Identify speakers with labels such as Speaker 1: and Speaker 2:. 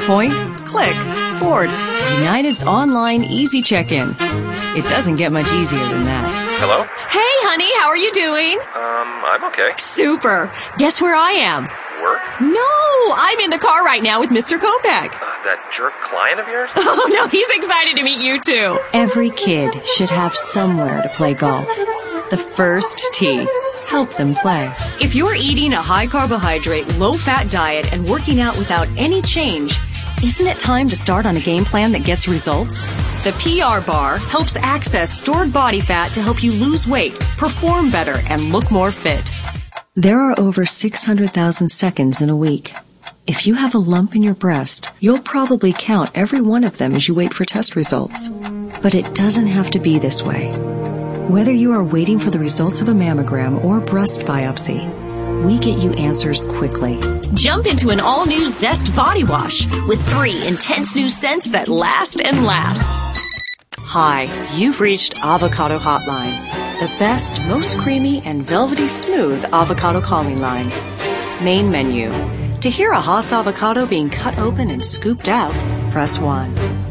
Speaker 1: Point, click, board. United's online easy check-in. It doesn't get much easier than that.
Speaker 2: Hello?
Speaker 1: Hey, honey, how are you doing?
Speaker 2: I'm okay.
Speaker 1: Super. Guess where I am?
Speaker 2: Work?
Speaker 1: No, I'm in the car right now with Mr. Kopeck.
Speaker 2: That jerk client of yours?
Speaker 1: Oh, no, he's excited to meet you, too. Every kid should have somewhere to play golf. The first tee. Help them play. If you're eating a high-carbohydrate, low-fat diet and working out without any change, isn't it time to start on a game plan that gets results? The PR Bar helps access stored body fat to help you lose weight, perform better, and look more fit. There are over 600,000 seconds in a week. If you have a lump in your breast, you'll probably count every one of them as you wait for test results. But it doesn't have to be this way. Whether you are waiting for the results of a mammogram or breast biopsy, we get you answers quickly. Jump into an all-new Zest body wash with 3 intense new scents that last and last. Hi, you've reached Avocado Hotline, the best, most creamy, and velvety smooth avocado calling line. Main menu. To hear a Haas avocado being cut open and scooped out, press 1.